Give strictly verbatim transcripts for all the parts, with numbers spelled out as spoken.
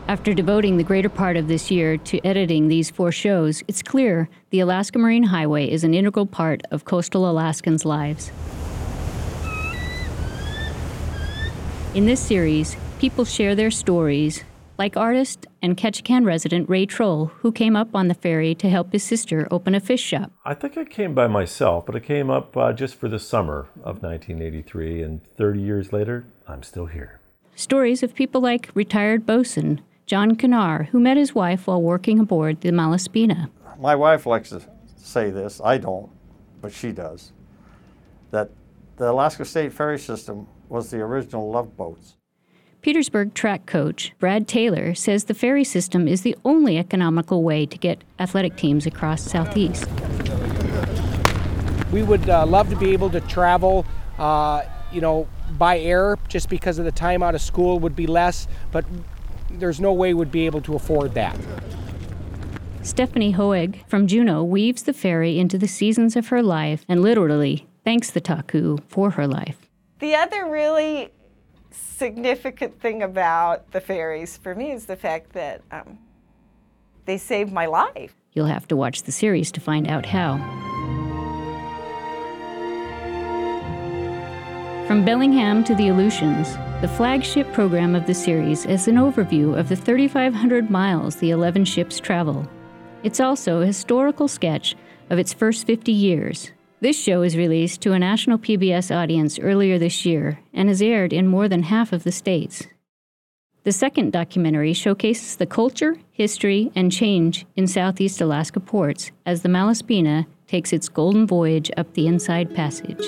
After devoting the greater part of this year to editing these four shows, it's clear the Alaska Marine Highway is an integral part of coastal Alaskans' lives. In this series, people share their stories, like artist and Ketchikan resident Ray Troll, who came up on the ferry to help his sister open a fish shop. I think I came by myself, but I came up uh, just for the summer of nineteen eighty-three, and thirty years later, I'm still here. Stories of people like retired bosun John Canar, who met his wife while working aboard the Malaspina. My wife likes to say this, I don't, but she does, that the Alaska State Ferry System was the original Love Boats. Petersburg track coach Brad Taylor says the ferry system is the only economical way to get athletic teams across Southeast. We would uh, love to be able to travel, uh, you know, by air, just because of the time out of school would be less, but there's no way we'd be able to afford that. Stephanie Hoeg from Juneau weaves the ferry into the seasons of her life and literally thanks the Taku for her life. The other really significant thing about the ferries for me is the fact that um, they saved my life. You'll have to watch the series to find out how. From Bellingham to the Aleutians, the flagship program of the series is an overview of the thirty-five hundred miles the eleven ships travel. It's also a historical sketch of its first fifty years. This show is released to a national P B S audience earlier this year and has aired in more than half of the states. The second documentary showcases the culture, history, and change in Southeast Alaska ports as the Malaspina takes its golden voyage up the Inside Passage.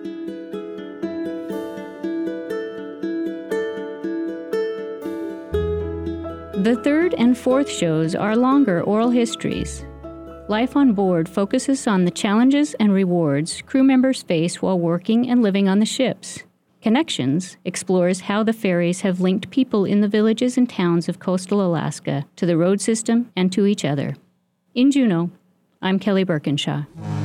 The third and fourth shows are longer oral histories. Life on Board focuses on the challenges and rewards crew members face while working and living on the ships. Connections explores how the ferries have linked people in the villages and towns of coastal Alaska to the road system and to each other. In Juneau, I'm Kelly Birkinshaw.